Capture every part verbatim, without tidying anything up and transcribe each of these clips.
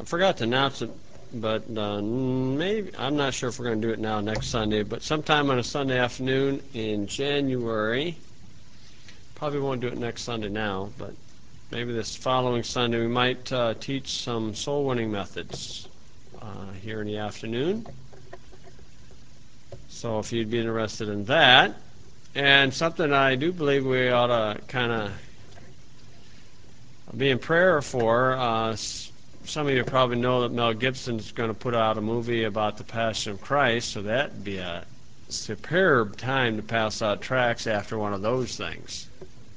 I forgot to announce it, but uh, maybe I'm not sure if we're going to do it now next Sunday, but sometime on a Sunday afternoon in January. Probably won't do it next Sunday now, but maybe this following Sunday we might uh, teach some soul winning methods uh, here in the afternoon. So if you'd be interested in that, and something I do believe we ought to kind of be in prayer for. Uh, some of you probably know that Mel Gibson's going to put out a movie about the Passion of Christ, so that'd be a superb time to pass out tracts after one of those things.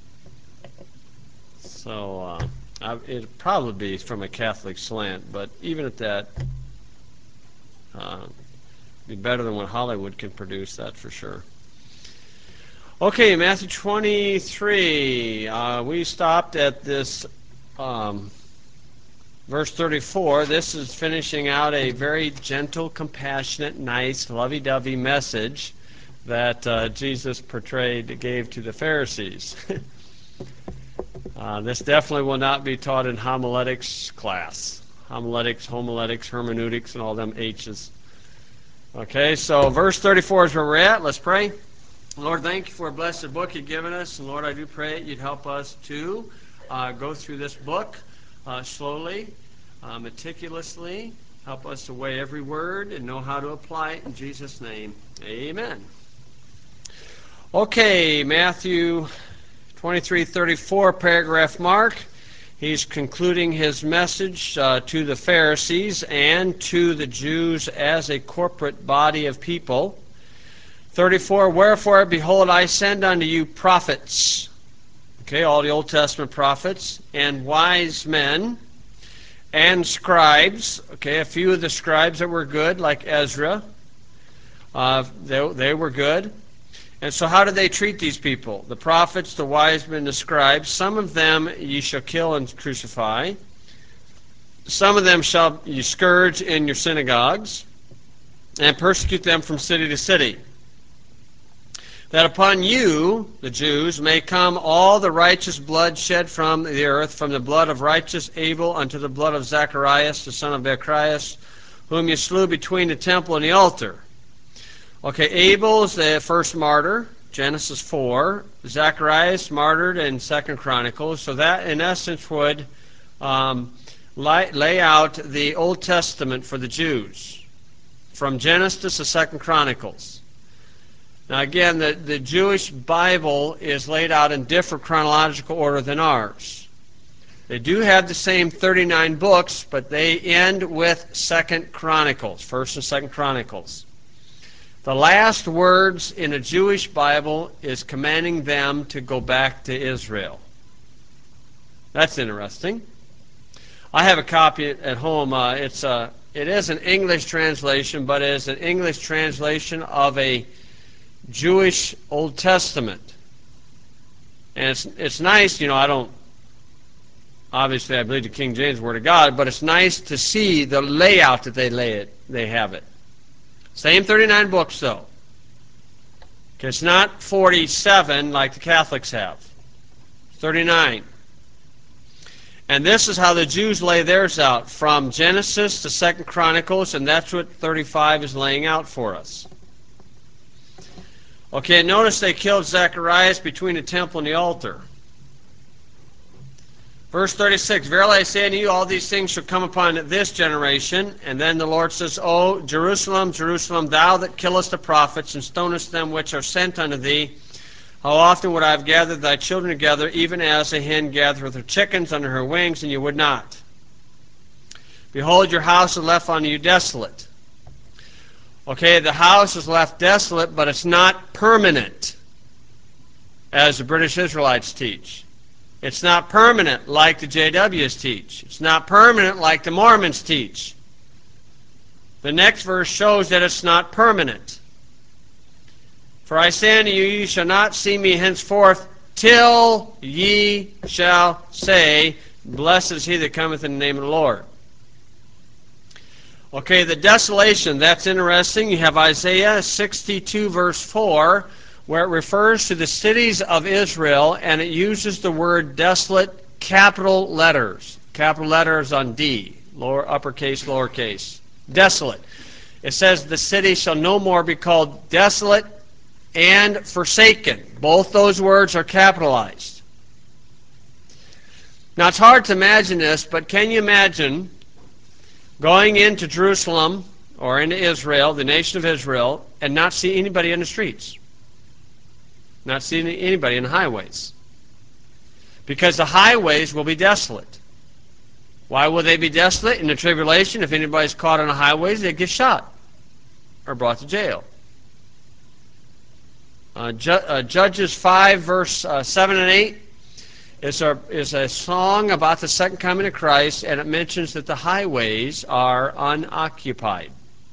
So uh, I, it'd probably be from a Catholic slant, but even at that, uh, be better than what Hollywood can produce, that's for sure. Okay, Matthew twenty-three. Uh, we stopped at this um, verse thirty-four. This is finishing out a very gentle, compassionate, nice, lovey-dovey message that uh, Jesus portrayed, gave to the Pharisees. uh, this definitely will not be taught in homiletics class. Homiletics, homiletics, hermeneutics, and all them H's. Okay, so verse thirty-four is where we're at. Let's pray. Lord, thank you for a blessed book you've given us. And Lord, I do pray you'd help us to uh, go through this book uh, slowly, uh, meticulously. Help us to weigh every word and know how to apply it in Jesus' name. Amen. Okay, Matthew twenty-three thirty-four, paragraph mark. He's concluding his message uh, to the Pharisees and to the Jews as a corporate body of people. thirty-four, wherefore, behold, I send unto you prophets, okay, all the Old Testament prophets, and wise men, and scribes, okay, a few of the scribes that were good, like Ezra, uh, they, they were good. And so how did they treat these people? The prophets, the wise men, the scribes, some of them ye shall kill and crucify. Some of them shall you scourge in your synagogues, and persecute them from city to city. That upon you, the Jews, may come all the righteous blood shed from the earth, from the blood of righteous Abel unto the blood of Zacharias, the son of Barachias, whom you slew between the temple and the altar. Okay, Abel is the first martyr, Genesis four. Zacharias martyred in Second Chronicles. So that, in essence, would um, lay, lay out the Old Testament for the Jews, from Genesis to Second Chronicles. Now again, the, the Jewish Bible is laid out in different chronological order than ours. They do have the same thirty-nine books, but they end with Second Chronicles, First and Second Chronicles. The last words in a Jewish Bible is commanding them to go back to Israel. That's interesting. I have a copy at home. Uh, it's a, it is an English translation, but it is an English translation of a Jewish Old Testament. And it's, it's nice, you know, I don't, obviously I believe the King James Word of God, but it's nice to see the layout that they lay it, they have it. Same thirty-nine books, though. It's not forty-seven like the Catholics have. thirty-nine. And this is how the Jews lay theirs out, from Genesis to Second Chronicles, and that's what thirty-five is laying out for us. Okay, notice they killed Zacharias between the temple and the altar. Verse thirty-six, verily I say unto you, all these things shall come upon this generation. And then the Lord says, O Jerusalem, Jerusalem, thou that killest the prophets, and stonest them which are sent unto thee, how often would I have gathered thy children together, even as a hen gathereth her chickens under her wings, and you would not. Behold, your house is left unto you desolate. Okay, the house is left desolate, but it's not permanent, as the British Israelites teach. It's not permanent like the J Ws teach. It's not permanent like the Mormons teach. The next verse shows that it's not permanent. For I say unto you, ye shall not see me henceforth, till ye shall say, blessed is he that cometh in the name of the Lord. Okay, the desolation, that's interesting. You have Isaiah sixty-two, verse four, where it refers to the cities of Israel, and it uses the word desolate, capital letters. Capital letters on D. lower uppercase, lowercase. Desolate. It says the city shall no more be called desolate and forsaken. Both those words are capitalized. Now it's hard to imagine this, but can you imagine going into Jerusalem or into Israel, the nation of Israel, and not see anybody in the streets? Not see anybody in the highways. Because the highways will be desolate. Why will they be desolate? In the tribulation, if anybody's caught on the highways, they get shot or brought to jail. Uh, Ju uh, Judges five, verse uh, seven and eight is a, is a song about the second coming of Christ, and it mentions that the highways are unoccupied.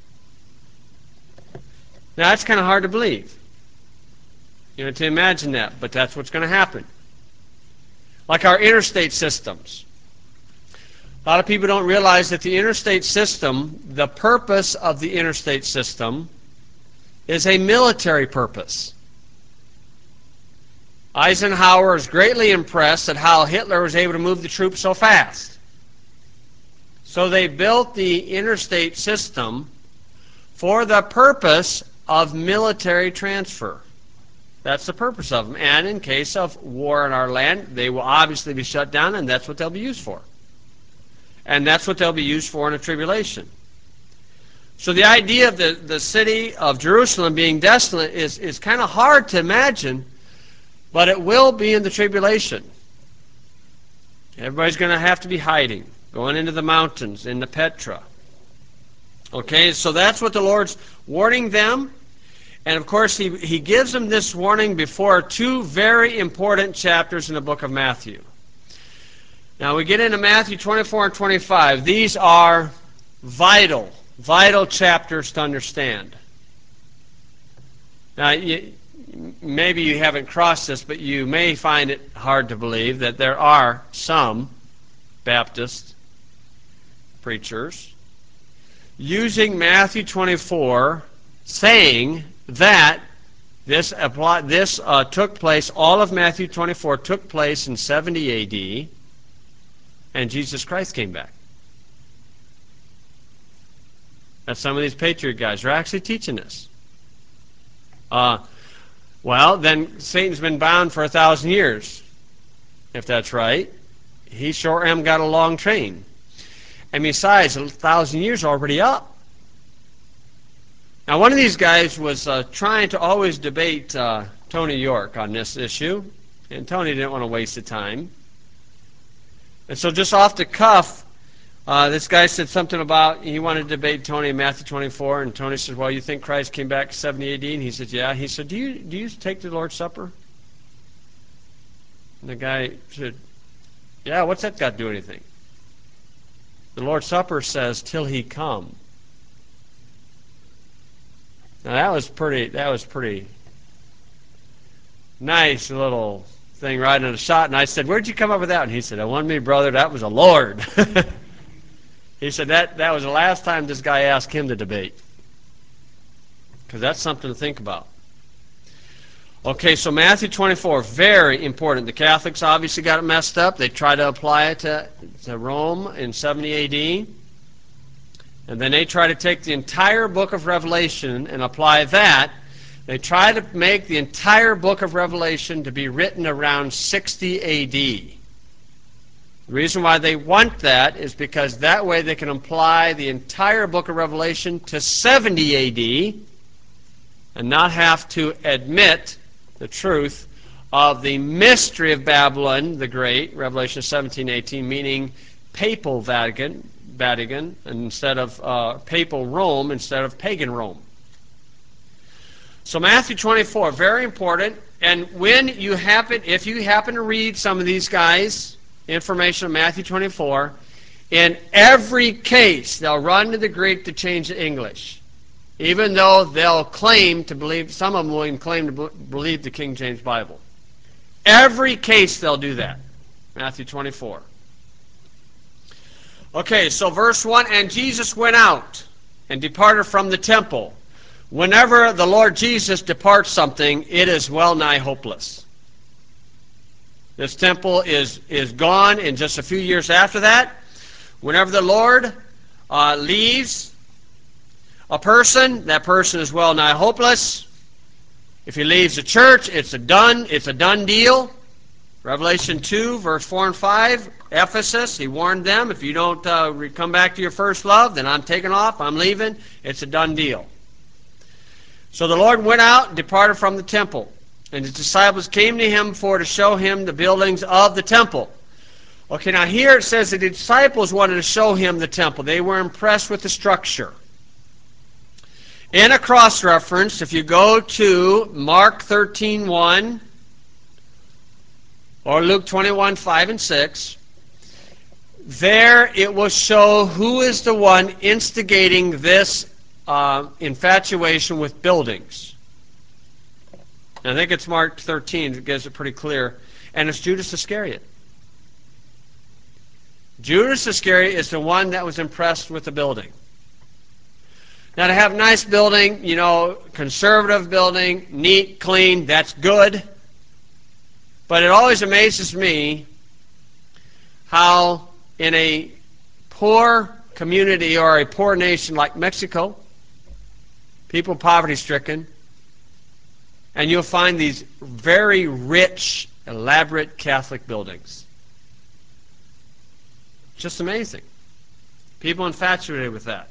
Now, that's kind of hard to believe, you know, to imagine that, but that's what's going to happen. Like our interstate systems. A lot of people don't realize that the interstate system, the purpose of the interstate system is a military purpose. Eisenhower is greatly impressed at how Hitler was able to move the troops so fast. So they built the interstate system for the purpose of military transfer. That's the purpose of them. And in case of war in our land, they will obviously be shut down, and that's what they'll be used for. And that's what they'll be used for in a tribulation. So the idea of the, the city of Jerusalem being desolate is, is kind of hard to imagine, but it will be in the tribulation. Everybody's going to have to be hiding, going into the mountains, into Petra. Okay, so that's what the Lord's warning them. And of course, he, he gives them this warning before two very important chapters in the book of Matthew. Now we get into Matthew twenty-four and twenty-five. These are vital, vital chapters to understand. Now, you, maybe you haven't crossed this, but you may find it hard to believe that there are some Baptist preachers using Matthew twenty-four, saying that this, apply, this uh, took place, all of Matthew twenty-four took place in seventy A D, and Jesus Christ came back. That's some of these Patriot guys are actually teaching this. Uh, well, then Satan's been bound for a thousand years, if that's right. He sure am got a long train. And besides, a thousand years already up. Now, one of these guys was uh, trying to always debate uh, Tony York on this issue, and Tony didn't want to waste the time. And so just off the cuff, uh, this guy said something about he wanted to debate Tony in Matthew twenty-four, and Tony said, well, you think Christ came back seventy A D? And he said, yeah. He said, do you, do you take the Lord's Supper? And the guy said, yeah, what's that got to do with anything? The Lord's Supper says, till he come. Now that was pretty, that was pretty nice little thing right in a shot. And I said, where'd you come up with that? And he said, I won me, brother, that was a Lord. He said that, that was the last time this guy asked him to debate. Because that's something to think about. Okay, so Matthew twenty-four, very important. The Catholics obviously got it messed up. They tried to apply it to, to Rome in seventy A D. And then they try to take the entire book of Revelation and apply that. They try to make the entire book of Revelation to be written around sixty A D. The reason why they want that is because that way they can apply the entire book of Revelation to seventy A D and not have to admit the truth of the mystery of Babylon the Great, Revelation seventeen eighteen, meaning papal Vatican, Vatican instead of uh, papal Rome instead of pagan Rome. So Matthew twenty-four, very important. And when you happen, if you happen to read some of these guys' information on Matthew twenty-four, in every case they'll run to the Greek to change the English, even though they'll claim to believe, some of them will even claim to believe the King James Bible. Every case they'll do that. Matthew twenty-four. Okay, so verse one, and Jesus went out and departed from the temple. Whenever the Lord Jesus departs something, it is well nigh hopeless. This temple is, is gone in just a few years after that. Whenever the Lord uh, leaves a person, that person is well nigh hopeless. If he leaves the church, it's a done, it's a done deal. Revelation two, verse four and five, Ephesus, he warned them, if you don't uh, come back to your first love, then I'm taking off, I'm leaving. It's a done deal. So the Lord went out and departed from the temple, and his disciples came to him for to show him the buildings of the temple. Okay, now here it says that the disciples wanted to show him the temple. They were impressed with the structure. In a cross-reference, if you go to Mark thirteen one or Luke twenty-one five and six, there it will show who is the one instigating this uh, infatuation with buildings. And I think it's Mark thirteen that gives it pretty clear. And it's Judas Iscariot. Judas Iscariot is the one that was impressed with the building. Now, to have a nice building, you know, conservative building, neat, clean, that's good. But it always amazes me how in a poor community or a poor nation like Mexico, people poverty-stricken, and you'll find these very rich, elaborate Catholic buildings. Just amazing. People infatuated with that.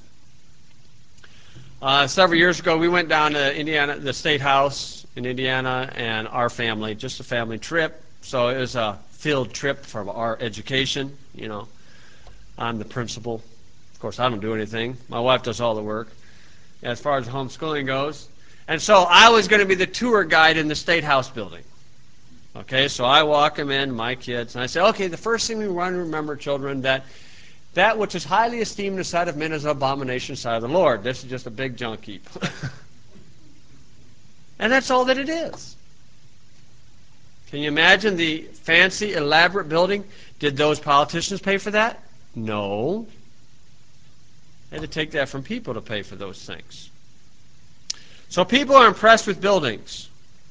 Uh, several years ago, we went down to Indiana, the State House in Indiana, and our family, just a family trip. So it was a field trip for our education. You know, I'm the principal. Of course, I don't do anything. My wife does all the work as far as homeschooling goes. And so I was going to be the tour guide in the State House building. Okay, so I walk them in, my kids, and I say, okay, the first thing we want to remember, children, that that which is highly esteemed in the sight of men is an abomination in the sight of the Lord. This is just a big junk heap. And that's all that it is. Can you imagine the fancy, elaborate building? Did those politicians pay for that? No. They had to take that from people to pay for those things. So people are impressed with buildings.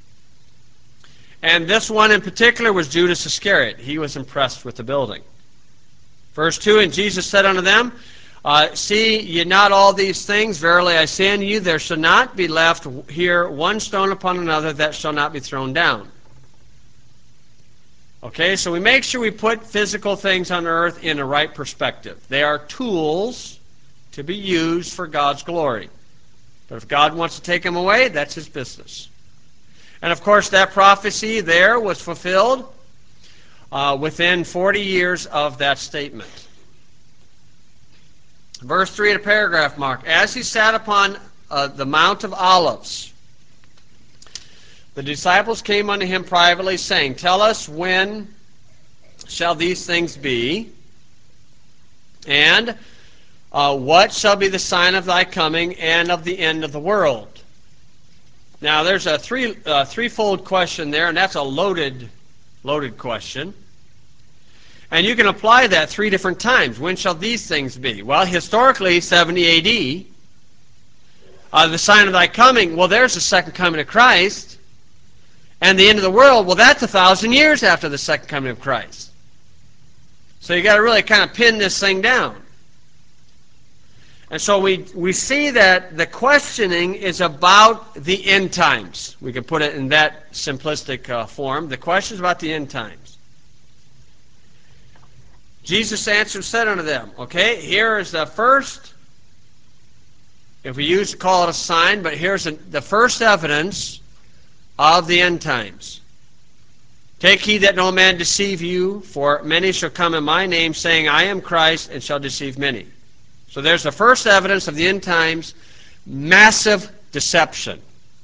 And this one in particular was Judas Iscariot. He was impressed with the building. Verse two, and Jesus said unto them, uh, See ye not all these things? Verily I say unto you, there shall not be left here one stone upon another that shall not be thrown down. Okay, so we make sure we put physical things on earth in the right perspective. They are tools to be used for God's glory. But if God wants to take them away, that's his business. And of course, that prophecy there was fulfilled uh, within forty years of that statement. Verse three, the paragraph mark. As he sat upon uh, the Mount of Olives, the disciples came unto him privately, saying, Tell us, when shall these things be? And uh, what shall be the sign of thy coming and of the end of the world? Now, there's a three uh, threefold question there, and that's a loaded, loaded question. And you can apply that three different times. When shall these things be? Well, historically, seventy A D, uh, the sign of thy coming, well, there's the second coming of Christ. And the end of the world, well, that's a thousand years after the second coming of Christ. So you got to really kind of pin this thing down. And so we, we see that the questioning is about the end times. We can put it in that simplistic uh, form. The question is about the end times. Jesus answered and said unto them, okay, here is the first, if we use to call it a sign, but here's a, the first evidence of the end times. Take heed that no man deceive you, for many shall come in my name, saying, I am Christ, and shall deceive many. So there's the first evidence of the end times, massive deception.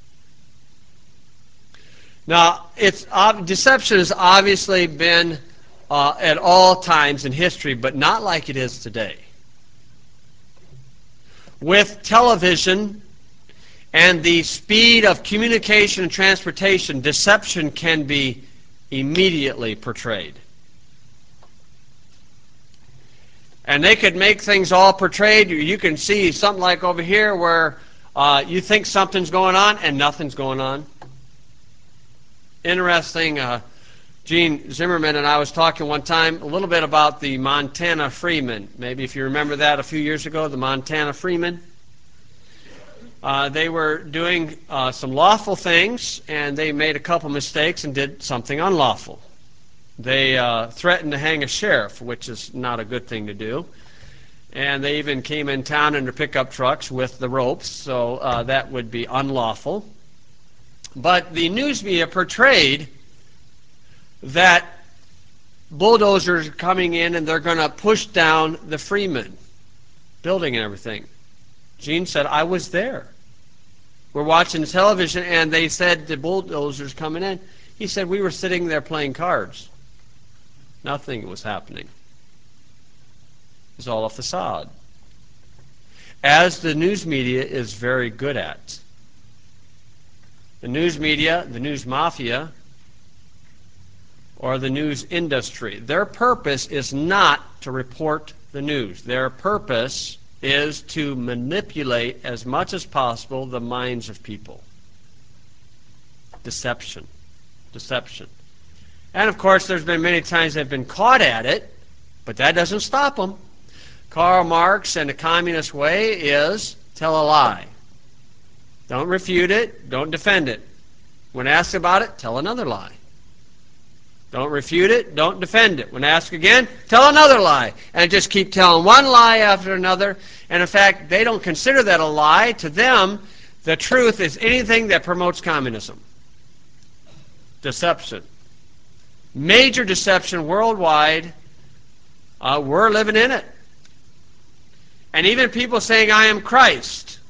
Now, it's uh, deception has obviously been uh, at all times in history, but not like it is today. With television and the speed of communication and transportation, deception can be immediately portrayed. And they could make things all portrayed. You can see something like over here where uh, you think something's going on and nothing's going on. Interesting uh, Gene Zimmerman and I was talking one time a little bit about the Montana Freemen. Maybe if you remember that a few years ago, the Montana Freemen. Uh, they were doing uh, some lawful things, and they made a couple mistakes and did something unlawful. They uh, threatened to hang a sheriff, which is not a good thing to do. And they even came in town in their pickup trucks with the ropes, so uh, that would be unlawful. But the news media portrayed that bulldozers are coming in and they're going to push down the Freemen building and everything. Gene said, I was there. We're watching television and they said the bulldozers coming in. He said, we were sitting there playing cards. Nothing was happening. It was all a facade. As the news media is very good at. The news media, the news mafia, or the news industry, their purpose is not to report the news. Their purpose is to manipulate as much as possible the minds of people. Deception. Deception. And of course, there's been many times they've been caught at it, but that doesn't stop them. Karl Marx and the communist way is tell a lie. Don't refute it, don't defend it. When asked about it, tell another lie. Don't refute it, don't defend it. When asked again, tell another lie. And just keep telling one lie after another. And in fact, they don't consider that a lie. To them, the truth is anything that promotes communism. Deception. Major deception worldwide. Uh, we're living in it. And even people saying, I am Christ.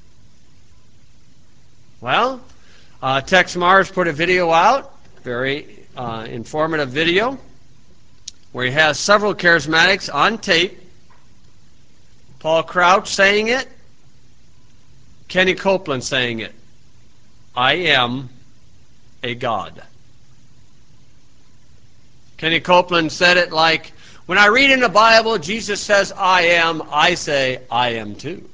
Well, uh, Tex Mars put a video out, very uh, informative video, where he has several charismatics on tape. Paul Crouch saying it, Kenny Copeland saying it. I am a God. Kenny Copeland said it like, when I read in the Bible, Jesus says, I am, I say, I am too.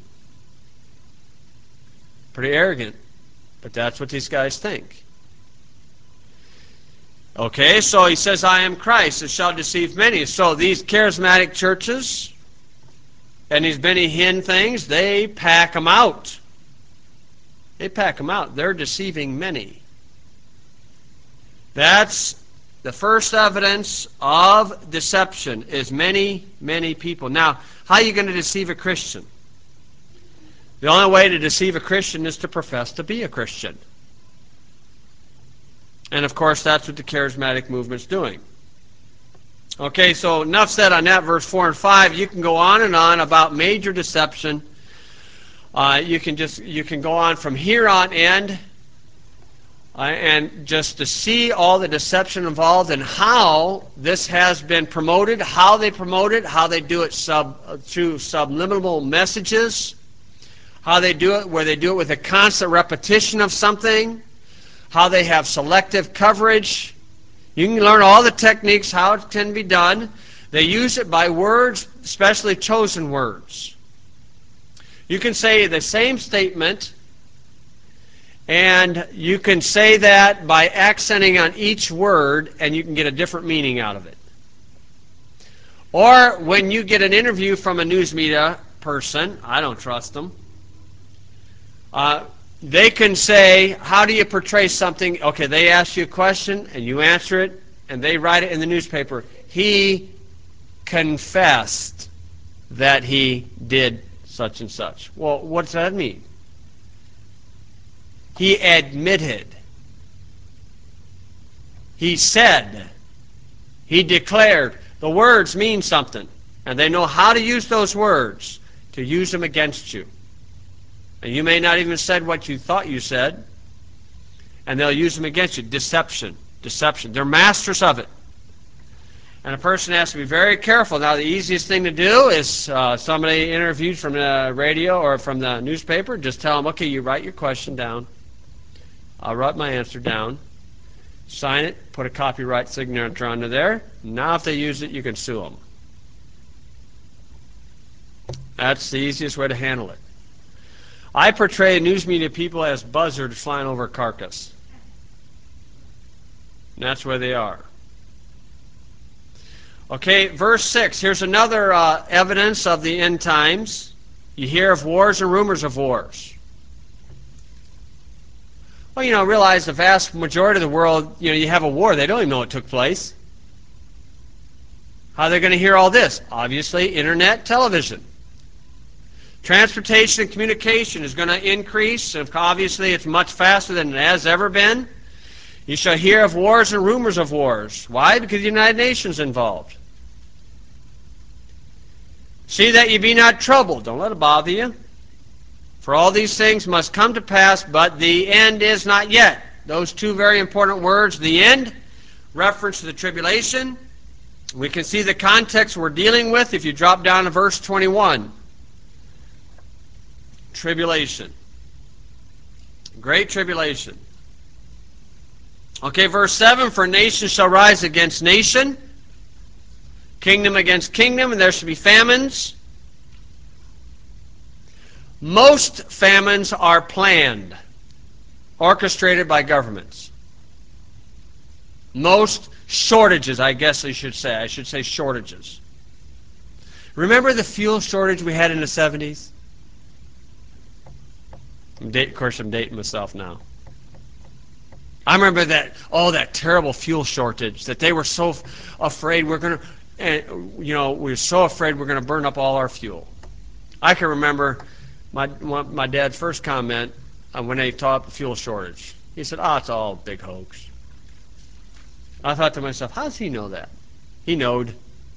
Pretty arrogant, but that's what these guys think. Okay, so he says, I am Christ, it shall deceive many. So these charismatic churches and these Benny Hinn things, they pack them out. They pack them out. They're deceiving many. That's the first evidence of deception, is many, many people. Now, how are you going to deceive a Christian? The only way to deceive a Christian is to profess to be a Christian. And of course, that's what the charismatic movement's doing. Okay, so enough said on that, verse four and five. You can go on and on about major deception. Uh, you can just you can go on from here on end, uh, and just to see all the deception involved and how this has been promoted, how they promote it, how they do it sub uh, through subliminal messages, how they do it where they do it with a constant repetition of something, how they have selective coverage. You can learn all the techniques, how it can be done. They use it by words, especially chosen words. You can say the same statement, and you can say that by accenting on each word, and you can get a different meaning out of it. Or when you get an interview from a news media person, I don't trust them, uh, they can say, how do you portray something? Okay, they ask you a question, and you answer it, and they write it in the newspaper. He confessed that he did such and such. Well, what does that mean? He admitted. He said. He declared. The words mean something, and they know how to use those words to use them against you. And you may not even have said what you thought you said, and they'll use them against you. Deception. Deception. They're masters of it. And a person has to be very careful. Now, the easiest thing to do is uh, somebody interviewed from the radio or from the newspaper, just tell them, okay, you write your question down. I'll write my answer down. Sign it. Put a copyright signature under there. Now, if they use it, you can sue them. That's the easiest way to handle it. I portray news media people as buzzards flying over a carcass. And that's where they are. Okay, verse six. Here's another uh, evidence of the end times. You hear of wars and rumors of wars. Well, you know, realize the vast majority of the world, you know, you have a war, they don't even know it took place. How are they going to hear all this? Obviously, internet, television. Transportation and communication is going to increase. Obviously, it's much faster than it has ever been. You shall hear of wars and rumors of wars. Why? Because the United Nations is involved. See that ye be not troubled. Don't let it bother you. For all these things must come to pass, but the end is not yet. Those two very important words, the end, reference to the tribulation. We can see the context we're dealing with if you drop down to verse twenty-one. Tribulation. Great tribulation. Okay, verse seven, for nation shall rise against nation, kingdom against kingdom, and there shall be famines. Most famines are planned, orchestrated by governments. Most shortages, I guess I should say. I should say shortages. Remember the fuel shortage we had in the seventies? I'm date, of course, I'm dating myself now. I remember that, oh, that terrible fuel shortage, that they were so afraid we're going to, and you know, we were so afraid we're going to burn up all our fuel. I can remember my my dad's first comment uh, when they talked the fuel shortage. He said, oh, it's all a big hoax. I thought to myself, how does he know that? He knowed.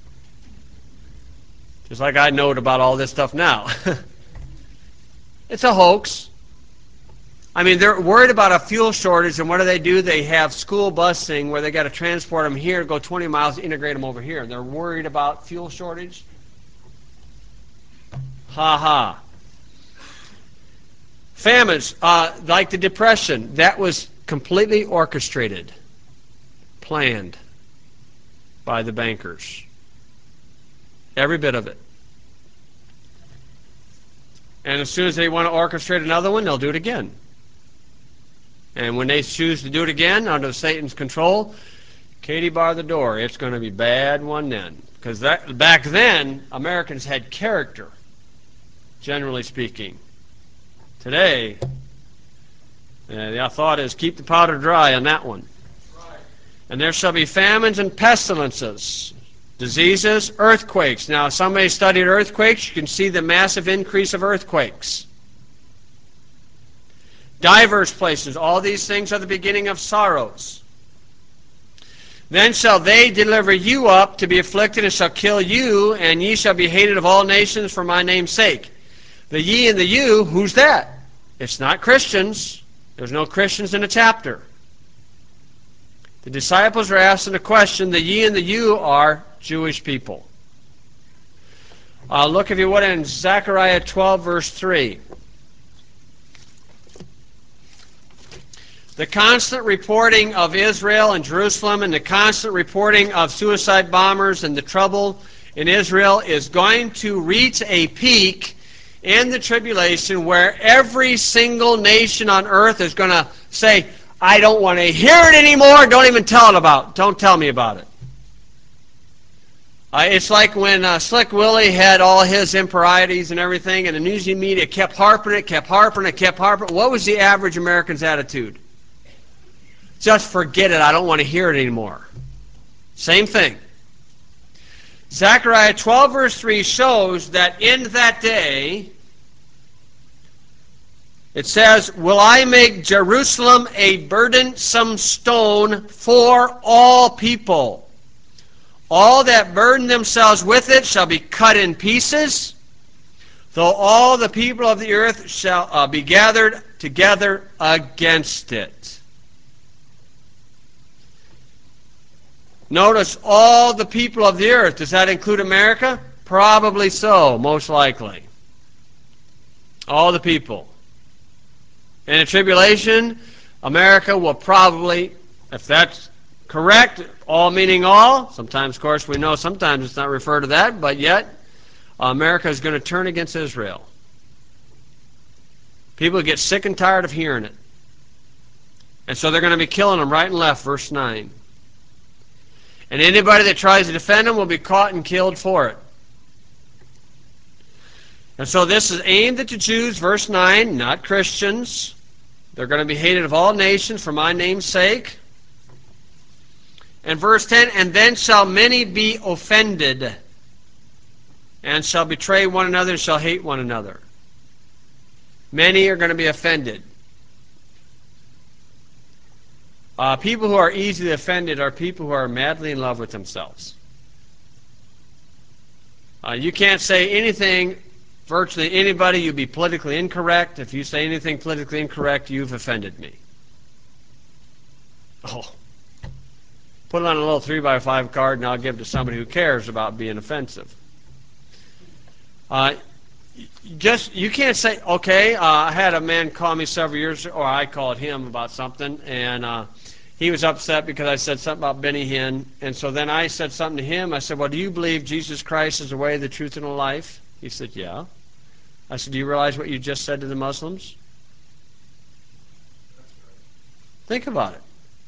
Just like I knowed about all this stuff now. It's a hoax. I mean, they're worried about a fuel shortage, and what do they do? They have school busing where they got to transport them here, go twenty miles, integrate them over here. They're worried about fuel shortage. Ha ha. Famines, uh, like the Depression, that was completely orchestrated, planned by the bankers. Every bit of it. And as soon as they want to orchestrate another one, they'll do it again. And when they choose to do it again under Satan's control, Katie bar the door. It's going to be a bad one then. Because that back then, Americans had character, generally speaking. Today, uh, the thought is keep the powder dry on that one. Right. And there shall be famines and pestilences, diseases, earthquakes. Now, if somebody studied earthquakes, you can see the massive increase of earthquakes. Divers places, all these things are the beginning of sorrows. Then shall they deliver you up to be afflicted, and shall kill you, and ye shall be hated of all nations for my name's sake. The ye and the you, who's that? It's not Christians. There's no Christians in the chapter. The disciples are asking a question. The ye and the you are Jewish people. Uh, look, if you would, in Zechariah twelve, verse three. The constant reporting of Israel and Jerusalem and the constant reporting of suicide bombers and the trouble in Israel is going to reach a peak in the tribulation where every single nation on earth is going to say, I don't want to hear it anymore. Don't even tell it about. Don't tell me about it. Uh, it's like when uh, Slick Willie had all his improprieties and everything, and the news media kept harping it, kept harping it, kept harping it. What was the average American's attitude? Just forget it. I don't want to hear it anymore. Same thing. Zechariah twelve, verse three shows that in that day, it says, will I make Jerusalem a burdensome stone for all people? All that burden themselves with it shall be cut in pieces, though all the people of the earth shall uh, be gathered together against it. Notice all the people of the earth. Does that include America? Probably so, most likely. All the people. In a tribulation, America will probably, if that's correct, all meaning all, sometimes, of course, we know sometimes it's not referred to that, but yet America is going to turn against Israel. People get sick and tired of hearing it. And so they're going to be killing them right and left, verse nine. And anybody that tries to defend him will be caught and killed for it. And so this is aimed at the Jews, verse nine, not Christians. They're going to be hated of all nations for my name's sake. And verse ten, and then shall many be offended, and shall betray one another, and shall hate one another. Many are going to be offended. Uh, people who are easily offended are people who are madly in love with themselves. Uh, you can't say anything, virtually anybody, you'd be politically incorrect. If you say anything politically incorrect, you've offended me. Oh. Put it on a little three by five card and I'll give it to somebody who cares about being offensive. Uh, just, you can't say, okay, uh, I had a man call me several years ago, or I called him about something, and uh, he was upset because I said something about Benny Hinn, and so then I said something to him. I said, well, do you believe Jesus Christ is the way, the truth, and the life? He said, yeah. I said, do you realize what you just said to the Muslims? Think about it.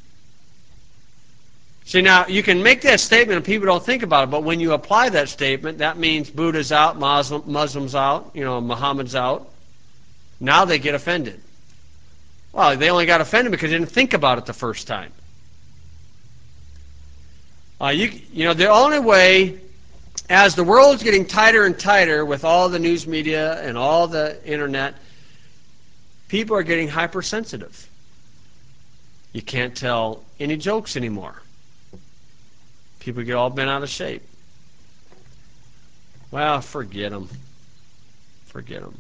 See, now, you can make that statement and people don't think about it, but when you apply that statement, that means Buddha's out, Muslim, Muslim's out, you know, Muhammad's out. Now they get offended. Well, they only got offended because they didn't think about it the first time. Uh, you, you know, the only way, as the world's getting tighter and tighter with all the news media and all the internet, people are getting hypersensitive. You can't tell any jokes anymore. People get all bent out of shape. Well, forget them. Forget them.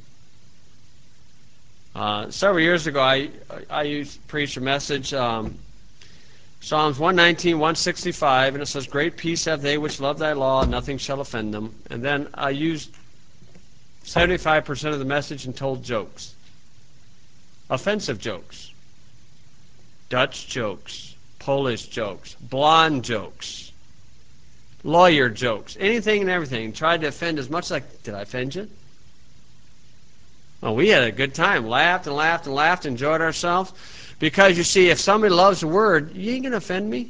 Uh, several years ago, I I used preached a message, um, Psalms one nineteen, one sixty-five, and it says, "Great peace have they which love thy law, and nothing shall offend them." And then I used seventy-five percent of the message and told jokes, offensive jokes, Dutch jokes, Polish jokes, blonde jokes, lawyer jokes, anything and everything. Tried to offend as much. Like, did I offend you? Well, we had a good time. Laughed and laughed and laughed, enjoyed ourselves. Because, you see, if somebody loves the word, you ain't going to offend me.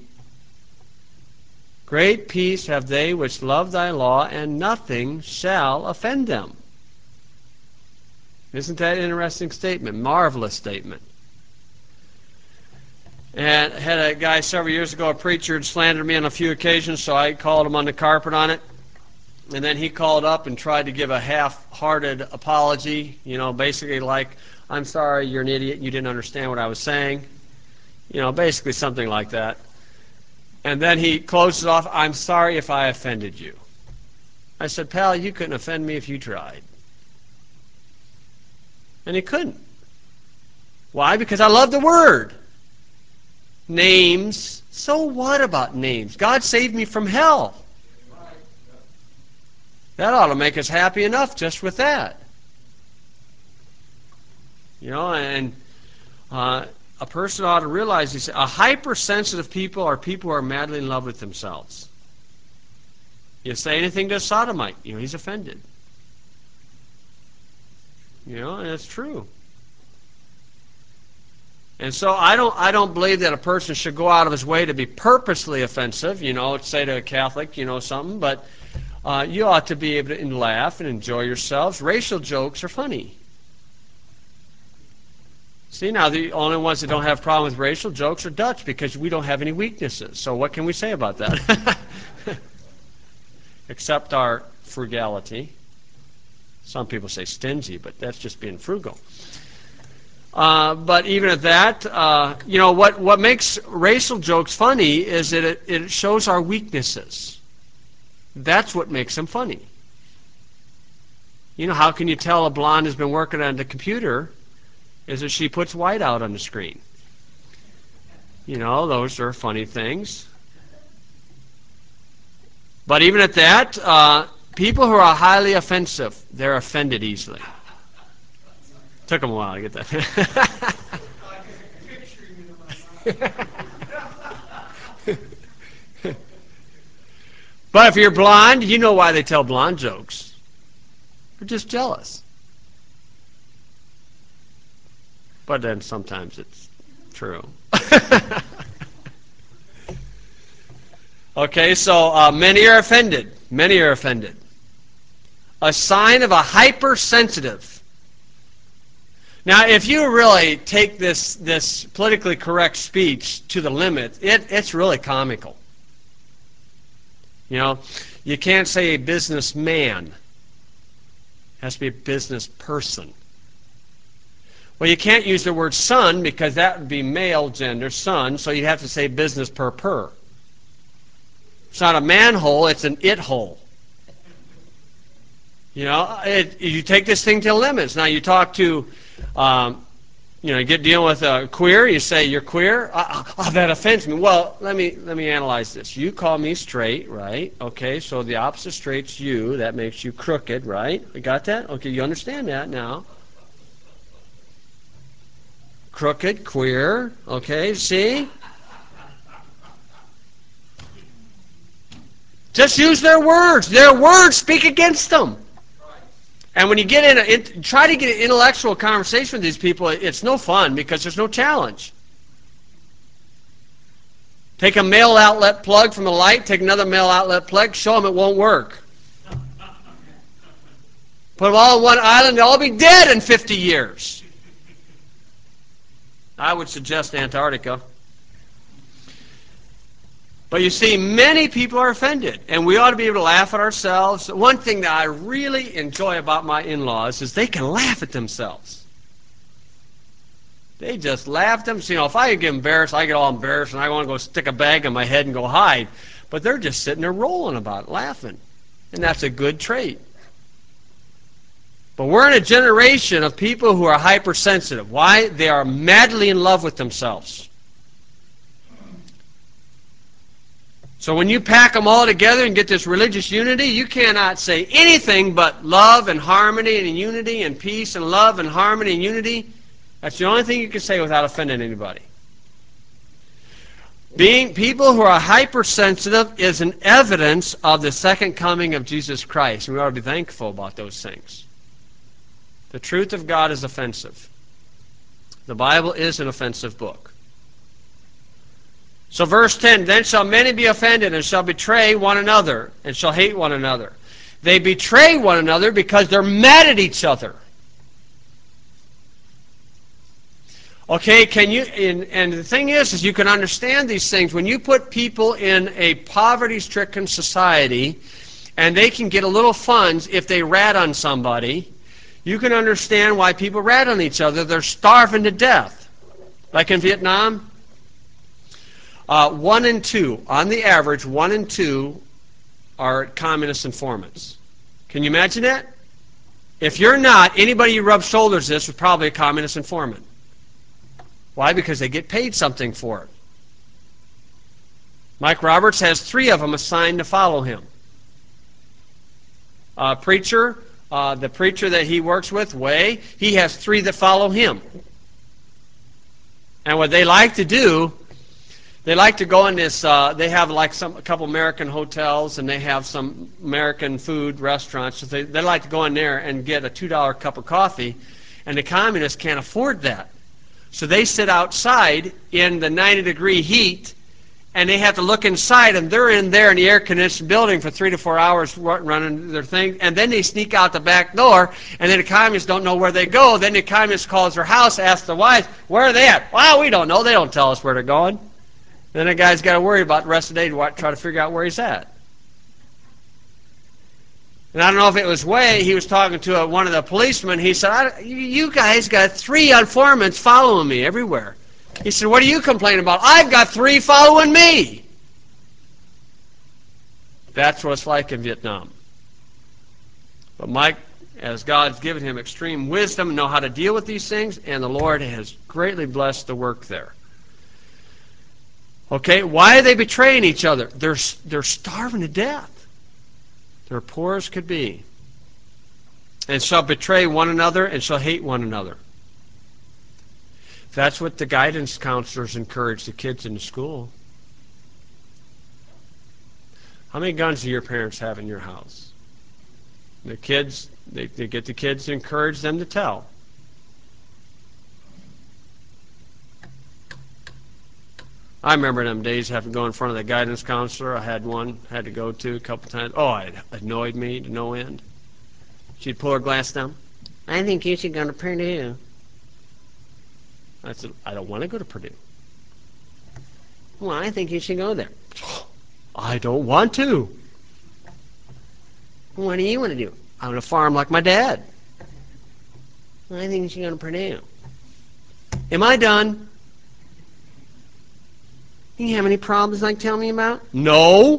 Great peace have they which love thy law, and nothing shall offend them. Isn't that an interesting statement? Marvelous statement. And I had a guy several years ago, a preacher, had slandered me on a few occasions, so I called him on the carpet on it. And then he called up and tried to give a half-hearted apology, you know, basically like, I'm sorry, you're an idiot, you didn't understand what I was saying. You know, basically something like that. And then he closes off, I'm sorry if I offended you. I said, pal, you couldn't offend me if you tried. And he couldn't. Why? Because I love the word. Names. So what about names? God saved me from hell. That ought to make us happy enough just with that. You know, and uh, a person ought to realize these, a hypersensitive people are people who are madly in love with themselves. You say anything to a sodomite, you know, he's offended. You know, and it's true. And so I don't I don't believe that a person should go out of his way to be purposely offensive, you know, say to a Catholic, you know, something, but uh, you ought to be able to laugh and enjoy yourselves. Racial jokes are funny. See, now the only ones that don't have a problem with racial jokes are Dutch, because we don't have any weaknesses. So what can we say about that? Except our frugality. Some people say stingy, but that's just being frugal. Uh, but even at that, uh, you know, what, what makes racial jokes funny is that it, it shows our weaknesses. That's what makes them funny. You know, how can you tell a blonde has been working on the computer is that she puts white out on the screen. You know, those are funny things. But even at that, uh, people who are highly offensive, they're offended easily. Took them a while to get that. But if you're blonde, you know why they tell blonde jokes. They're just jealous. But then sometimes it's true. Okay, so uh, many are offended. Many are offended. A sign of a hypersensitive. Now, if you really take this this politically correct speech to the limit, it, it's really comical. You know, you can't say a businessman. It has to be a business person. Well, you can't use the word son because that would be male gender, son, so you'd have to say business per per. It's not a manhole, it's an it hole. You know, it, you take this thing to limits. Now, you talk to, um, you know, you get dealing with a queer, you say, you're queer? Oh, oh, that offends me. Well, let me let me analyze this. You call me straight, right? Okay, so the opposite straight's you. That makes you crooked, right? You got that? Okay, you understand that now. Crooked, queer, okay, see? Just use their words. Their words speak against them. And when you get in, a, in, try to get an intellectual conversation with these people, it's no fun because there's no challenge. Take a male outlet plug from a light, take another male outlet plug, show them it won't work. Put them all on one island, they'll all be dead in fifty years. I would suggest Antarctica. But you see, many people are offended, and we ought to be able to laugh at ourselves. One thing that I really enjoy about my in-laws is they can laugh at themselves. They just laugh at them. So, you know, if I get embarrassed, I get all embarrassed, and I want to go stick a bag on my head and go hide. But they're just sitting there rolling about it, laughing. And that's a good trait. But we're in a generation of people who are hypersensitive. Why? They are madly in love with themselves. So when you pack them all together and get this religious unity, you cannot say anything but love and harmony and unity and peace and love and harmony and unity. That's the only thing you can say without offending anybody. Being people who are hypersensitive is an evidence of the second coming of Jesus Christ. We ought to be thankful about those things. The truth of God is offensive. The Bible is an offensive book. So verse ten, then shall many be offended and shall betray one another and shall hate one another. They betray one another because they're mad at each other. Okay, can you, and, and the thing is, is you can understand these things. When you put people in a poverty-stricken society and they can get a little funds if they rat on somebody, you can understand why people rat on each other. They're starving to death. Like in Vietnam, uh, one in two, on the average, one in two are communist informants. Can you imagine that? If you're not, anybody you rub shoulders with is probably a communist informant. Why? Because they get paid something for it. Mike Roberts has three of them assigned to follow him. Uh, preacher, uh, the preacher that he works with, Way, he has three that follow him. And what they like to do, they like to go in this, uh, they have like some a couple American hotels and they have some American food restaurants. So they, they like to go in there and get a two dollar cup of coffee, and the communists can't afford that. So they sit outside in the ninety degree heat, and they have to look inside, and they're in there in the air-conditioned building for three to four hours running their thing, and then they sneak out the back door, and then the communists don't know where they go. Then the communist calls their house, asks the wives, where are they at? Well, we don't know. They don't tell us where they're going. Then the guy's got to worry about the rest of the day to try to figure out where he's at. And I don't know if it was Way, he was talking to a, one of the policemen. He said, I, you guys got three informants following me everywhere. He said, what are you complaining about? I've got three following me. That's what it's like in Vietnam. But Mike, as God's given him extreme wisdom, know how to deal with these things, and the Lord has greatly blessed the work there. Okay, why are they betraying each other? They're, they're starving to death. They're poor as could be. And shall betray one another and shall hate one another. That's what the guidance counselors encourage the kids in the school. How many guns do your parents have in your house? The kids, they, they get the kids to encourage them to tell. I remember them days having to go in front of the guidance counselor. I had one, had to go to a couple times. Oh, it annoyed me to no end. She'd pull her glass down. I think you should go to Purdue. I said, I don't want to go to Purdue. Well, I think you should go there. I don't want to. What do you want to do? I want to farm like my dad. I think you should go to Purdue. Am I done? You have any problems like tell me about? No.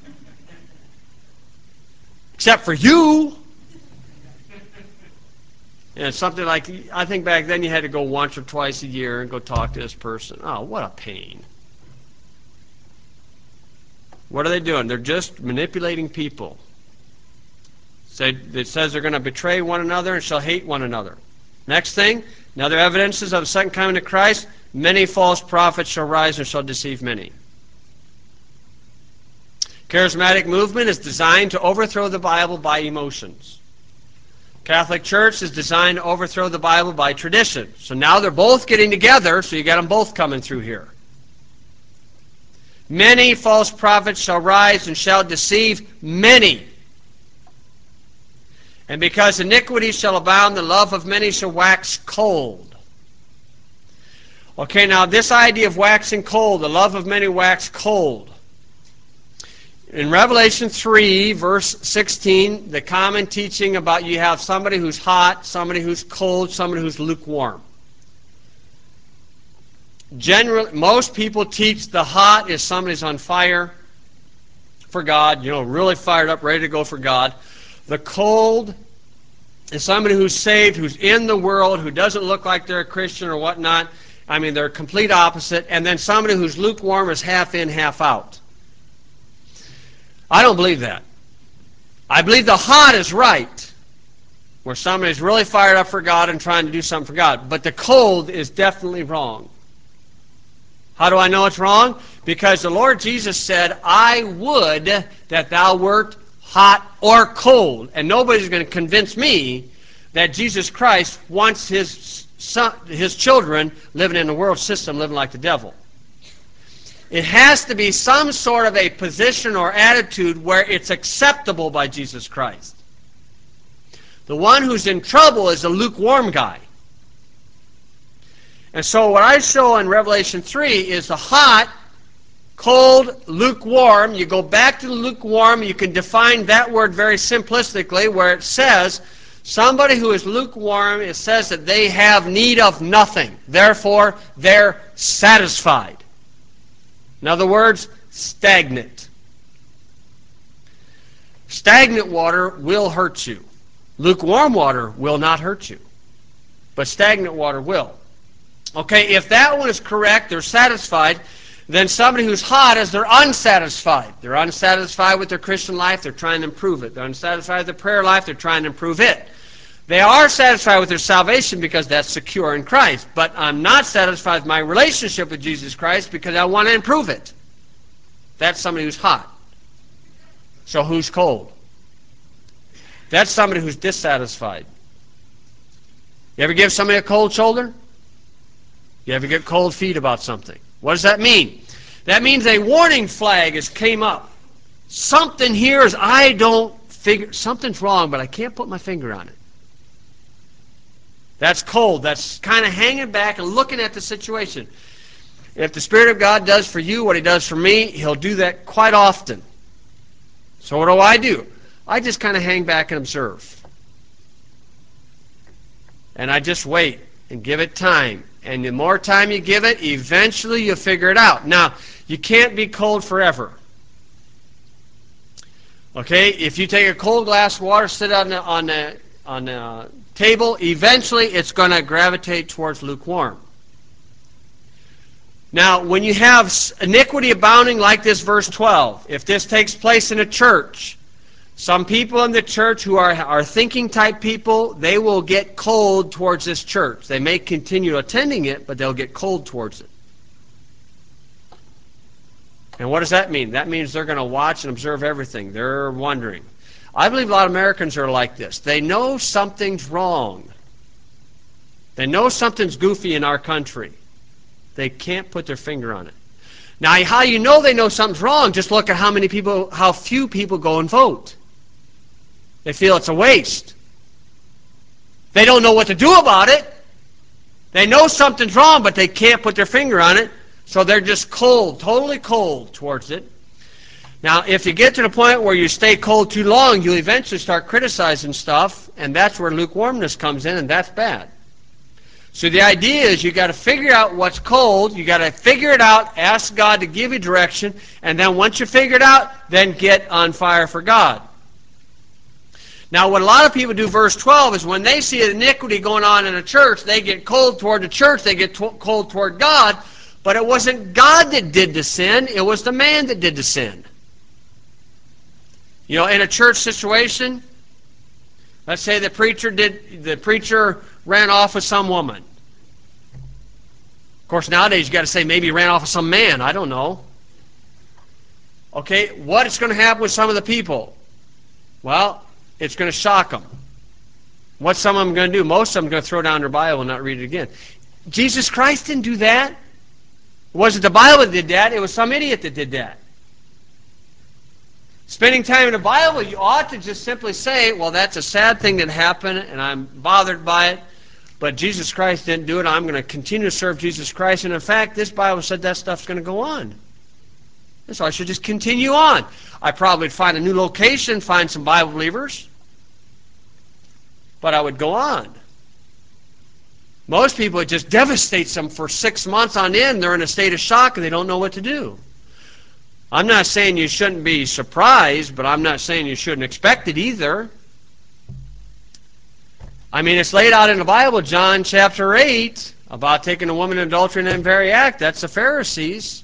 Except for you. And something like, I think back then you had to go once or twice a year and go talk to this person. Oh, what a pain. What are they doing? They're just manipulating people. It says they're going to betray one another and shall hate one another. Next thing, another evidences of the second coming of Christ, many false prophets shall rise and shall deceive many. Charismatic movement is designed to overthrow the Bible by emotions. Catholic Church is designed to overthrow the Bible by tradition. So now they're both getting together, so you got them both coming through here. Many false prophets shall rise and shall deceive many. And because iniquity shall abound, the love of many shall wax cold. Okay, now this idea of waxing cold, the love of many wax cold. In Revelation three, verse sixteen, the common teaching about you have somebody who's hot, somebody who's cold, somebody who's lukewarm. Generally, most people teach the hot is somebody's on fire for God, you know, really fired up, ready to go for God. The cold is somebody who's saved, who's in the world, who doesn't look like they're a Christian or whatnot. I mean, they're complete opposite. And then somebody who's lukewarm is half in, half out. I don't believe that. I believe the hot is right, where somebody's really fired up for God and trying to do something for God. But the cold is definitely wrong. How do I know it's wrong? Because the Lord Jesus said, I would that thou wert hot or cold. And nobody's going to convince me that Jesus Christ wants his son, his children living in the world system, living like the devil. It has to be some sort of a position or attitude where it's acceptable by Jesus Christ. The one who's in trouble is the lukewarm guy. And so what I show in Revelation three is the hot, cold, lukewarm. You go back to the lukewarm, you can define that word very simplistically, where it says somebody who is lukewarm, it says that they have need of nothing. Therefore, they're satisfied. In other words, stagnant. Stagnant water will hurt you. Lukewarm water will not hurt you. But stagnant water will. Okay, if that one is correct, they're satisfied, then somebody who's hot is they're unsatisfied. They're unsatisfied with their Christian life, they're trying to improve it. They're unsatisfied with their prayer life, they're trying to improve it. They are satisfied with their salvation because that's secure in Christ. But I'm not satisfied with my relationship with Jesus Christ because I want to improve it. That's somebody who's hot. So who's cold? That's somebody who's dissatisfied. You ever give somebody a cold shoulder? You ever get cold feet about something? What does that mean? That means a warning flag has came up. Something here is, I don't figure, something's wrong, but I can't put my finger on it. That's cold. That's kind of hanging back and looking at the situation. If the Spirit of God does for you what He does for me, He'll do that quite often. So what do I do? I just kind of hang back and observe. And I just wait and give it time. And the more time you give it, eventually you'll figure it out. Now, you can't be cold forever. Okay? If you take a cold glass of water, sit on the, on the, on the table, eventually it's going to gravitate towards lukewarm. Now, when you have iniquity abounding like this verse twelve, if this takes place in a church, some people in the church who are, are thinking type people, they will get cold towards this church. They may continue attending it, but they'll get cold towards it. And what does that mean? That means they're going to watch and observe everything. They're wondering. I believe a lot of Americans are like this. They know something's wrong. They know something's goofy in our country. They can't put their finger on it. Now, how you know they know something's wrong, just look at how many people, how few people go and vote. They feel it's a waste. They don't know what to do about it. They know something's wrong, but they can't put their finger on it, so they're just cold, totally cold towards it. Now, if you get to the point where you stay cold too long, you'll eventually start criticizing stuff, and that's where lukewarmness comes in, and that's bad. So the idea is you got to figure out what's cold, you got to figure it out, ask God to give you direction, and then once you figure it out, then get on fire for God. Now, what a lot of people do, verse twelve, is when they see iniquity going on in a church, they get cold toward the church, they get to- cold toward God, but it wasn't God that did the sin, it was the man that did the sin. You know, in a church situation, let's say the preacher did the preacher ran off with some woman. Of course, nowadays you got to say maybe he ran off with some man. I don't know. Okay, what is going to happen with some of the people? Well, it's going to shock them. What's some of them going to do? Most of them are going to throw down their Bible and not read it again. Jesus Christ didn't do that. It wasn't the Bible that did that. It was some idiot that did that. Spending time in the Bible, you ought to just simply say, well, that's a sad thing that happened, and I'm bothered by it, but Jesus Christ didn't do it. I'm going to continue to serve Jesus Christ. And in fact, this Bible said that stuff's going to go on. And so I should just continue on. I probably would find a new location, find some Bible believers, but I would go on. Most people, it just devastates them for six months on end. They're in a state of shock and they don't know what to do. I'm not saying you shouldn't be surprised, but I'm not saying you shouldn't expect it either. I mean, it's laid out in the Bible, John chapter eight, about taking a woman in adultery in that very act. That's the Pharisees.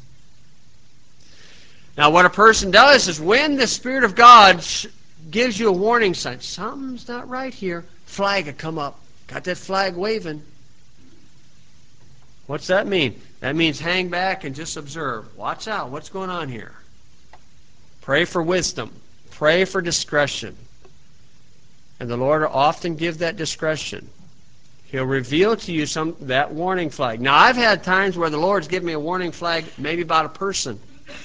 Now, what a person does is when the Spirit of God gives you a warning sign, something's not right here, flag will come up. Got that flag waving. What's that mean? That means hang back and just observe. Watch out. What's going on here? Pray for wisdom. Pray for discretion. And the Lord will often give that discretion. He'll reveal to you some that warning flag. Now, I've had times where the Lord's given me a warning flag maybe about a person.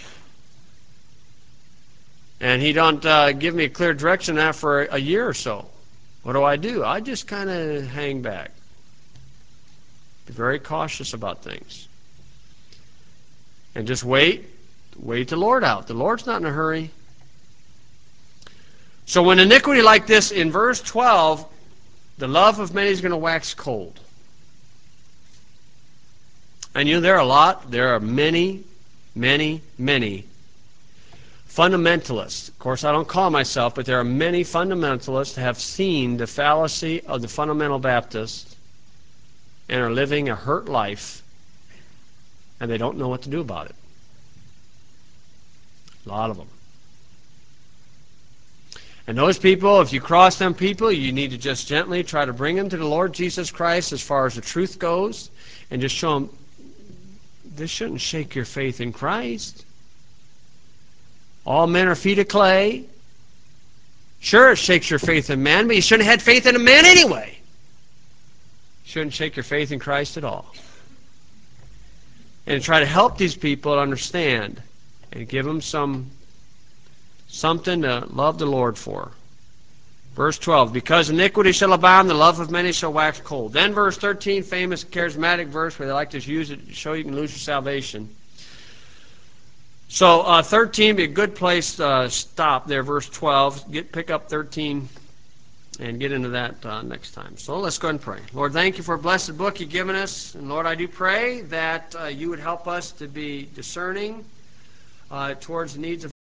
And he don't uh, give me a clear direction on that for a year or so. What do I do? I just kind of hang back. Be very cautious about things. And just wait. Wait the Lord out. The Lord's not in a hurry. So when iniquity like this, in verse twelve, the love of many is going to wax cold. And you know, there are a lot, there are many, many, many fundamentalists. Of course, I don't call myself, but there are many fundamentalists that have seen the fallacy of the fundamental Baptists and are living a hurt life, and they don't know what to do about it. A lot of them. And those people, if you cross them people, you need to just gently try to bring them to the Lord Jesus Christ as far as the truth goes, and just show them, this shouldn't shake your faith in Christ. All men are feet of clay. Sure, it shakes your faith in man, but you shouldn't have had faith in a man anyway. Shouldn't shake your faith in Christ at all. And try to help these people understand and give them some something to love the Lord for. Verse twelve, because iniquity shall abound, the love of many shall wax cold. Then verse thirteen, famous charismatic verse where they like to use it to show you can lose your salvation. So uh, thirteen be a good place to uh, stop there, verse twelve. Get pick up thirteen and get into that uh, next time. So let's go ahead and pray. Lord, thank you for a blessed book you've given us. And Lord, I do pray that uh, you would help us to be discerning uh, towards the needs of